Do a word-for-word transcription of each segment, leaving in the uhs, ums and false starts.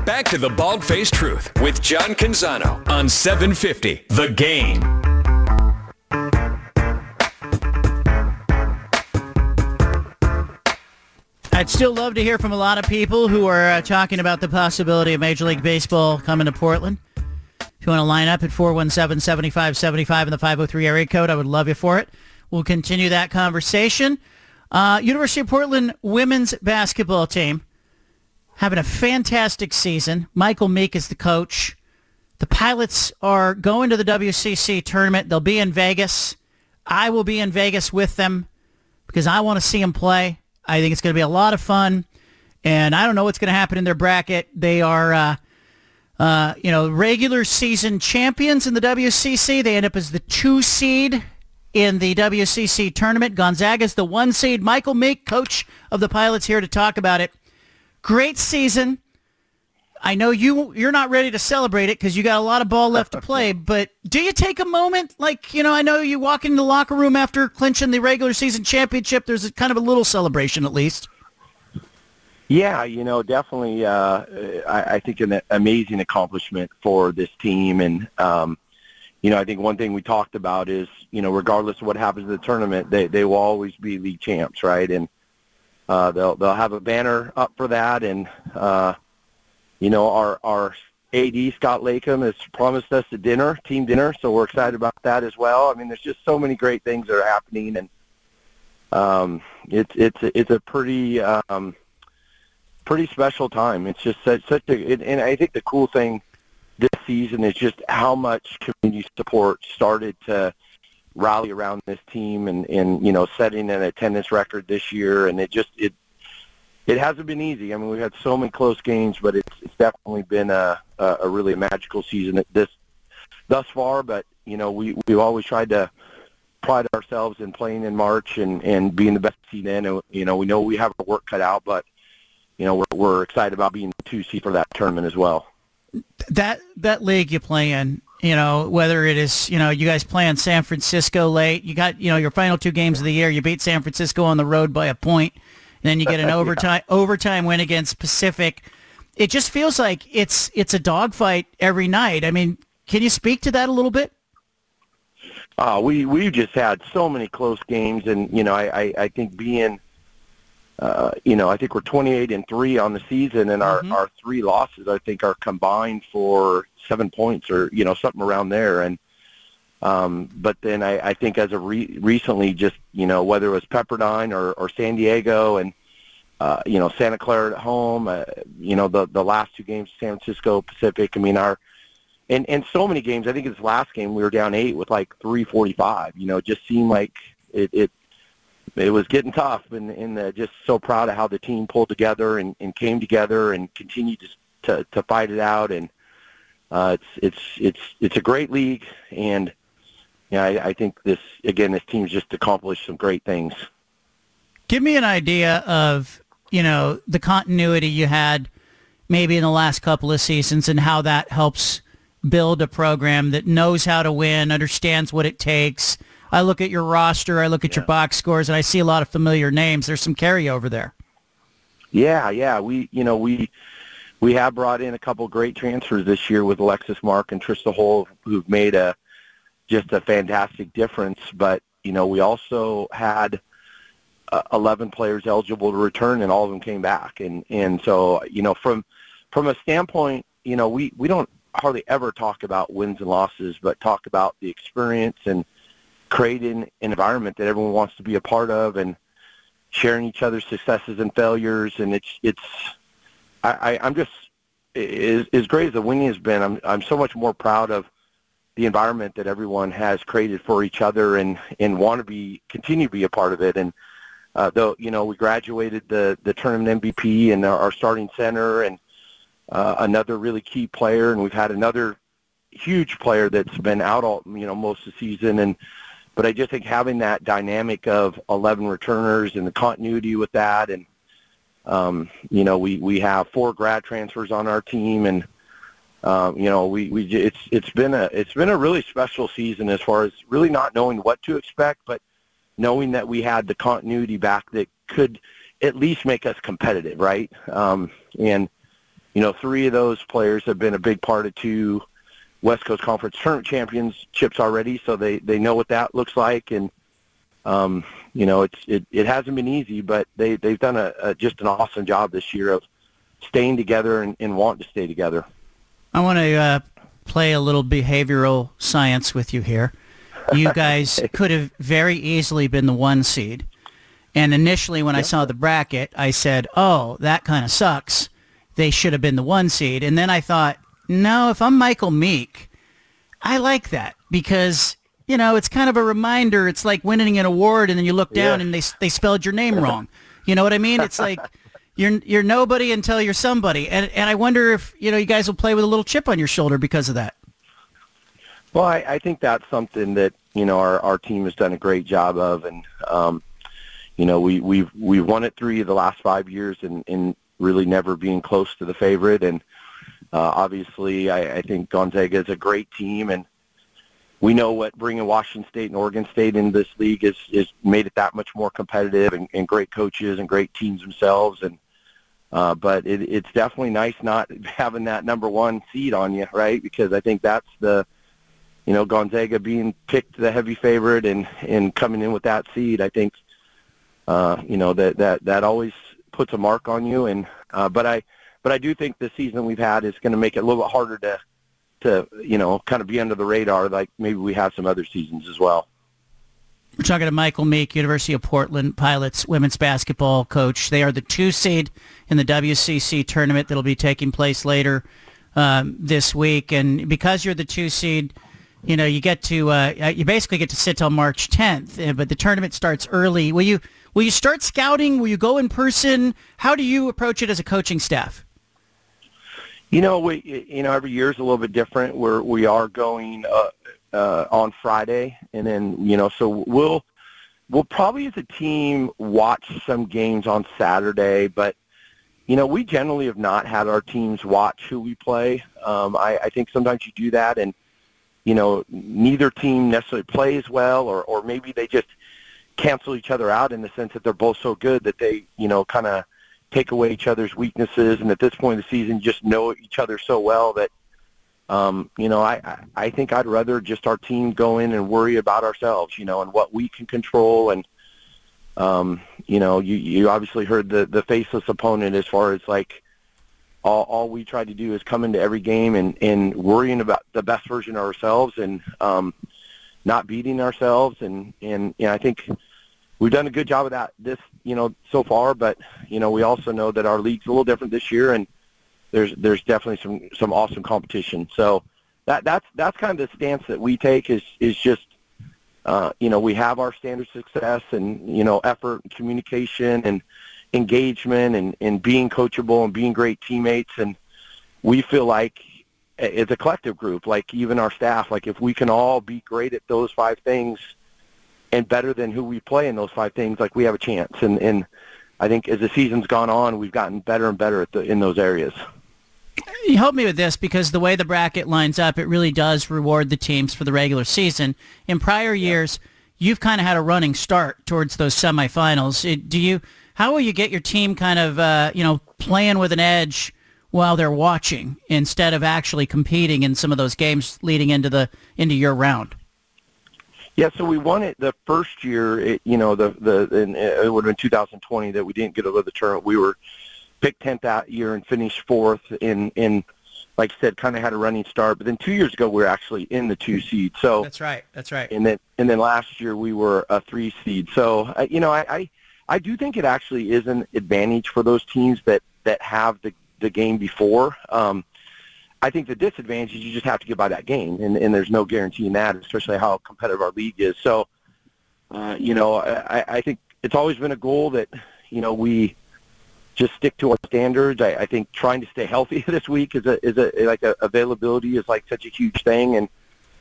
back to the Bald-Faced Truth with John Canzano on seven fifty The Game. I'd still love to hear from a lot of people who are uh, talking about the possibility of Major League Baseball coming to Portland. If you want to line up at four one seven, seven five seven five in the five oh three area code, I would love you for it. We'll continue that conversation. Uh, University of Portland women's basketball team having a fantastic season. Michael Meek is the coach. The Pilots are going to the W C C tournament. They'll be in Vegas. I will be in Vegas with them because I want to see them play. I think it's going to be a lot of fun, and I don't know what's going to happen in their bracket. They are, uh, uh, you know, regular season champions in the W C C. They end up as the two seed in the W C C tournament. Gonzaga's the one seed. Michael Meek, coach of the Pilots, here to talk about it. Great season. I know you, you're not ready to celebrate it because you got a lot of ball left to play, but do you take a moment? Like, you know, I know you walk into the locker room after clinching the regular season championship. There's a, kind of a little celebration at least. Yeah, you know, definitely uh, I, I think an amazing accomplishment for this team. And, um, you know, I think one thing we talked about is, you know, regardless of what happens in the tournament, they, they will always be league champs, right? And uh, they'll they'll have a banner up for that. And, uh, you know, our, our A D, Scott Latham, has promised us a dinner, team dinner, so we're excited about that as well. I mean, there's just so many great things that are happening, and um, it's it's it's a pretty um, pretty special time. It's just such, such a, it, and I think the cool thing this season is just how much community support started to rally around this team, and, and you know, setting an attendance record this year, and it just it. It hasn't been easy. I mean, we've had so many close games, but it's, it's definitely been a, a, a really magical season at this thus far. But, you know, we, we've always tried to pride ourselves in playing in March and, and being the best team in. And, you know, we know we have our work cut out, but, you know, we're, we're excited about being the two seed for that tournament as well. That that league you play in, you know, whether it is, you know, you guys play in San Francisco late, you got, you know, your final two games of the year, you beat San Francisco on the road by a point. And then you get an overtime yeah. overtime win against Pacific. It just feels like it's it's a dogfight every night. I mean, can you speak to that a little bit? Uh, we we've just had so many close games, and you know, I I, I think being, uh, you know, I think we're twenty-eight and three on the season, and our, mm-hmm. our three losses I think are combined for seven points or you know something around there, and. Um, but then I, I think as of re- recently, just, you know, whether it was Pepperdine or, or San Diego and, uh, you know, Santa Clara at home, uh, you know, the, the last two games, San Francisco, Pacific, I mean, our, and, and so many games, I think this last game we were down eight with like three forty-five, you know, it just seemed like it, it, it was getting tough, and, and uh, just so proud of how the team pulled together and, and came together and continued to, to, to fight it out. And, uh, it's, it's, it's, it's a great league, and, yeah, I, I think this, again, this team's just accomplished some great things. Give me an idea of, you know, the continuity you had maybe in the last couple of seasons and how that helps build a program that knows how to win, understands what it takes. I look at your roster, I look at yeah. your box scores, and I see a lot of familiar names. There's some carryover there. Yeah, yeah. We, you know, we we have brought in a couple of great transfers this year with Alexis Mark and Trista Hull, who've made a just a fantastic difference. But, you know, we also had uh, eleven players eligible to return, and all of them came back. And, and so, you know, from from a standpoint, you know, we, we don't hardly ever talk about wins and losses, but talk about the experience and creating an environment that everyone wants to be a part of and sharing each other's successes and failures. And it's, it's I, I, I'm just, as, as great as the winning has been, I'm, I'm so much more proud of the environment that everyone has created for each other and, and want to be, continue to be a part of it. And uh, though, you know, we graduated the, the tournament M V P and our, our starting center and uh, another really key player. And we've had another huge player that's been out all, you know, most of the season. And, but I just think having that dynamic of eleven returners and the continuity with that. And, um, you know, we, we have four grad transfers on our team, and, Um, you know, we, we it's it's been a it's been a really special season as far as really not knowing what to expect, but knowing that we had the continuity back that could at least make us competitive, right? Um, and you know, three of those players have been a big part of two West Coast Conference Tournament championships already, so they, they know what that looks like. And, um, you know, it's, it, it hasn't been easy, but they, they've done a, a just an awesome job this year of staying together and, and wanting to stay together. I want to uh, play a little behavioral science with you here. You guys could have very easily been the one seed. And initially when yep. I saw the bracket, I said, oh, that kind of sucks. They should have been the one seed. And then I thought, no, if I'm Michael Meek, I like that because, you know, it's kind of a reminder. It's like winning an award and then you look down yeah. and they they spelled your name wrong. You know what I mean? It's like you're you're nobody until you're somebody. And and I wonder if, you know, you guys will play with a little chip on your shoulder because of that. Well, I, I think that's something that, you know, our, our team has done a great job of. And, um, you know, we, we've, we've won it three of the last five years and, and really never being close to the favorite. And uh, obviously I, I think Gonzaga is a great team. And we know what bringing Washington State and Oregon State into this league is, is made it that much more competitive and, and great coaches and great teams themselves. And uh, but it, it's definitely nice not having that number one seed on you, right? Because I think that's the, you know, Gonzaga being picked the heavy favorite and, and coming in with that seed, I think, uh, you know, that, that, that always puts a mark on you. And uh, but I but I do think the season we've had is going to make it a little bit harder to, to, you know, kind of be under the radar like maybe we have some other seasons as well. We're talking to Michael Meek, University of Portland Pilots women's basketball coach. They are the two seed in the W C C tournament that will be taking place later um, this week. And because you're the two seed, you know, you get to uh, you basically get to sit till March tenth, uh, but the tournament starts early. Will you will you start scouting? Will you go in person? How do you approach it as a coaching staff? You know, we you know every year is a little bit different. We're we are going uh, uh, on Friday, and then you know, so we'll we'll probably as a team watch some games on Saturday, but you know, we generally have not had our teams watch who we play. Um, I, I think sometimes you do that and you know, neither team necessarily plays well, or, or maybe they just cancel each other out in the sense that they're both so good that they, you know, kind of take away each other's weaknesses. And at this point in the season, just know each other so well that, um, you know, I, I think I'd rather just our team go in and worry about ourselves, you know, and what we can control. And, um, you know, you, you obviously heard the, the faceless opponent as far as like, All, all we try to do is come into every game and, and worrying about the best version of ourselves and um, not beating ourselves. And, and you know, I think we've done a good job of that this, you know, so far. But, you know, we also know that our league's a little different this year, and there's there's definitely some, some awesome competition. So that that's that's kind of the stance that we take is, is just, uh, you know, we have our standard success and, you know, effort and communication and engagement and, and being coachable and being great teammates. And we feel like it's a collective group, like even our staff, like if we can all be great at those five things and better than who we play in those five things, like we have a chance. And, and I think as the season's gone on, we've gotten better and better at the, in those areas. You help me with this because the way the bracket lines up, it really does reward the teams for the regular season. In prior years, yeah. you've kind of had a running start towards those semifinals. It, do you... How will you get your team kind of, uh, you know, playing with an edge while they're watching instead of actually competing in some of those games leading into the into your round? Yeah, so we won it the first year. It, you know, the the and it would have been two thousand twenty that we didn't get over the tournament. We were picked tenth that year and finished fourth. In in like I said, kind of had a running start. But then two years ago, we were actually in the two seed. So that's right. That's right. And then and then last year we were a three seed. So uh, you know, I. I I do think it actually is an advantage for those teams that, that have the, the game before. Um, I think the disadvantage is you just have to get by that game, and, and there's no guarantee in that, especially how competitive our league is. So, uh, you know, I, I think it's always been a goal that, you know, we just stick to our standards. I, I think trying to stay healthy this week is a, is a, like a, availability is like such a huge thing. And,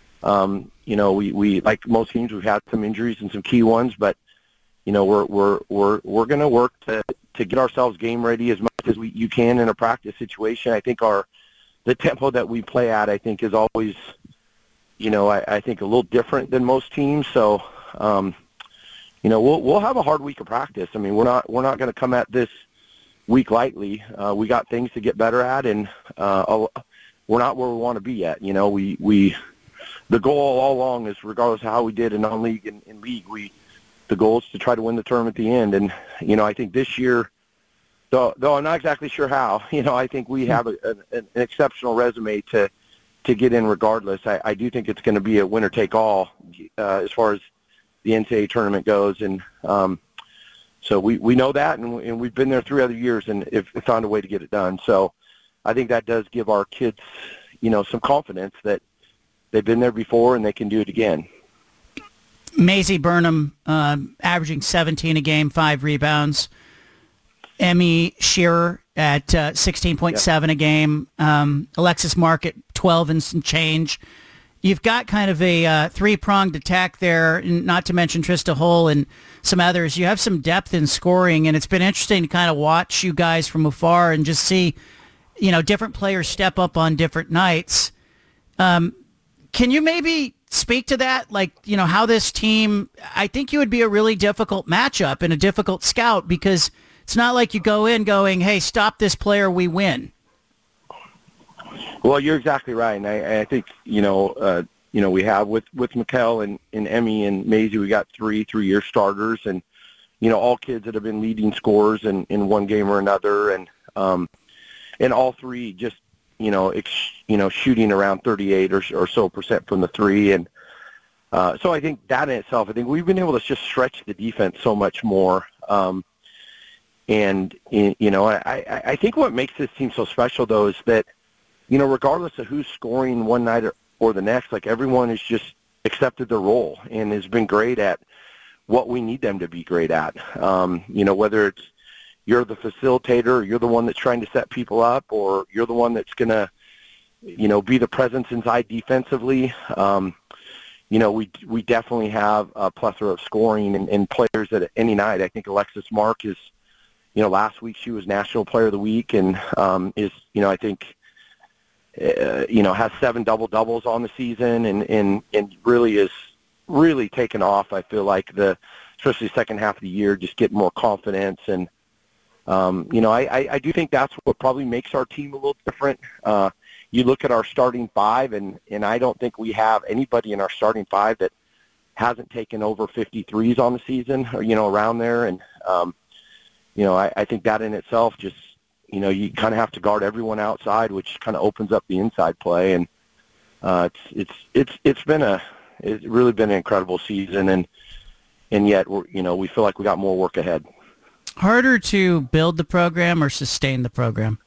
um, you know, we, we, like most teams, we've had some injuries and some key ones, but, you know, we're we're we're we're going to work to to get ourselves game ready as much as we you can in a practice situation. I think our the tempo that we play at, I think, is always, you know, I, I think a little different than most teams. So, um, you know, we'll we'll have a hard week of practice. I mean, we're not we're not going to come at this week lightly. Uh, we got things to get better at, and uh, we're not where we want to be yet. You know, we, we the goal all along is, regardless of how we did in non-league and in league, we the goal is to try to win the tournament at the end. And, you know, I think this year, though, though I'm not exactly sure how, you know, I think we have a, an, an exceptional resume to to get in regardless. I, I do think it's going to be a winner-take-all uh, as far as the N C double A tournament goes. And um, so we, we know that, and, and we've been there three other years and have found a way to get it done. So I think that does give our kids, you know, some confidence that they've been there before and they can do it again. Maisie Burnham uh, averaging seventeen a game, five rebounds. Emmy Shearer at uh, sixteen point seven yeah. a game. Um, Alexis Mark at twelve and some change. You've got kind of a uh, three-pronged attack there, not to mention Trista Hull and some others. You have some depth in scoring, and it's been interesting to kind of watch you guys from afar and just see, you know, different players step up on different nights. Um, can you maybe speak to that? Like, you know, how this team, I think you would be a really difficult matchup and a difficult scout, because it's not like you go in going, hey, stop this player, we win. Well, you're exactly right. And I, I think, you know, uh, you know, we have with, with Mikkel and, and Emmy and Maisie, we got three three-year starters, and, you know, all kids that have been leading scorers in, in one game or another. And, um, and all three just, you know, ex, you know, shooting around thirty-eight or, or so percent from the three. And uh, so I think that in itself, I think we've been able to just stretch the defense so much more. Um, and, you know, I, I think what makes this team so special, though, is that, you know, regardless of who's scoring one night or, or the next, like, everyone has just accepted their role and has been great at what we need them to be great at. Um, you know, whether it's you're the facilitator, or you're the one that's trying to set people up, or you're the one that's going to, you know, be the presence inside defensively. Um, you know, we we definitely have a plethora of scoring and, and players at any night. I think Alexis Mark is, you know, last week she was National Player of the Week, and um, is, you know, I think, uh, you know, has seven double-doubles on the season, and, and, and really is really taken off. I feel like the, especially the second half of the year, just getting more confidence. And, um, you know, I, I, I do think that's what probably makes our team a little different. Uh, you look at our starting five, and, and I don't think we have anybody in our starting five that hasn't taken over fifty-threes on the season, or, you know, around there. And, um, you know, I, I think that in itself just, you know, you kind of have to guard everyone outside, which kind of opens up the inside play. And uh, it's it's it's it's been a it's really been an incredible season, and and yet we're, you know, we feel like we got more work ahead. Harder to build the program or sustain the program?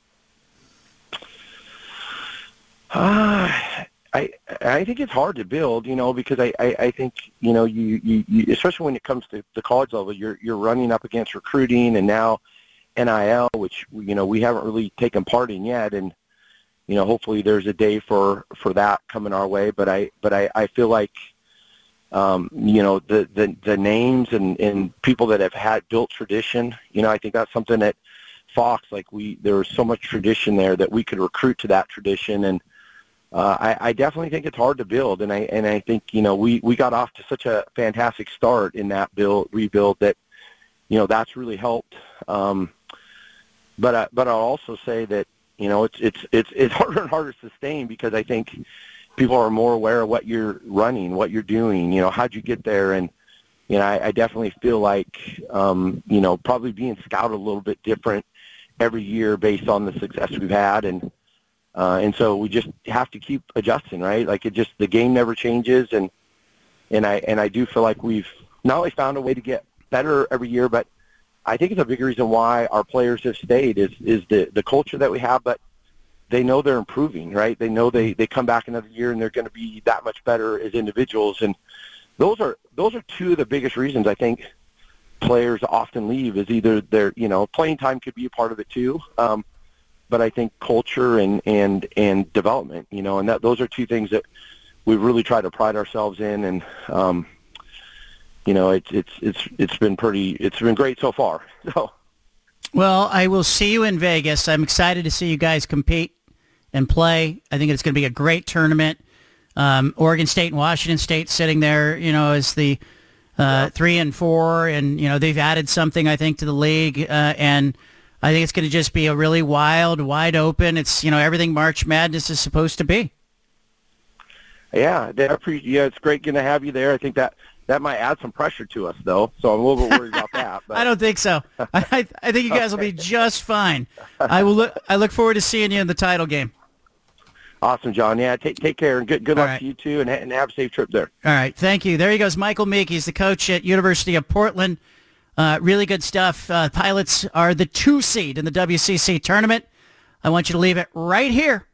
Uh, I I think it's hard to build, you know, because I, I, I think, you know, you, you, you especially when it comes to the college level, you're you're running up against recruiting and now N I L, which, you know, we haven't really taken part in yet, and, you know, hopefully there's a day for, for that coming our way. But I but I, I feel like, um, you know, the, the, the names and, and people that have had built tradition, you know, I think that's something that Fox, like we there was so much tradition there that we could recruit to that tradition. And Uh, I, I definitely think it's hard to build, and I and I think, you know, we, we got off to such a fantastic start in that build rebuild that, you know, that's really helped. Um, but I, but I'll also say that, you know, it's it's it's it's harder and harder to sustain, because I think people are more aware of what you're running, what you're doing, you know, how'd you get there, and you know, I, I definitely feel like, um, you know, probably being scouted a little bit different every year based on the success we've had. And Uh, and so we just have to keep adjusting, right? Like, it just, the game never changes. And, and I, and I do feel like we've not only found a way to get better every year, but I think it's a big reason why our players have stayed is, is the, the culture that we have, but they know they're improving, right? They know they, they come back another year and they're going to be that much better as individuals. And those are, those are two of the biggest reasons I think players often leave, is either their, you know, playing time could be a part of it too. Um, But I think culture and, and, and development, you know, and that those are two things that we really try to pride ourselves in. And, um, you know, it's, it's, it's, it's been pretty, it's been great so far. So, well, I will see you in Vegas. I'm excited to see you guys compete and play. I think it's going to be a great tournament. Um, Oregon State and Washington State sitting there, you know, as the uh, yeah. three and four, and, you know, they've added something, I think, to the league. Uh, and, I think it's going to just be a really wild, wide open. It's, you know, everything March Madness is supposed to be. Yeah, I appreciate, yeah, it's great going to have you there. I think that that might add some pressure to us, though, so I'm a little bit worried about that. But. I don't think so. I, I think you guys will be just fine. I will. Look, I look forward to seeing you in the title game. Awesome, John. Yeah, take take care, and good good luck right. to you, too, and, and have a safe trip there. All right, thank you. There he goes, Michael Meek. He's the coach at University of Portland. Uh, really good stuff. Uh, Pilots are the two seed in the W C C tournament. I want you to leave it right here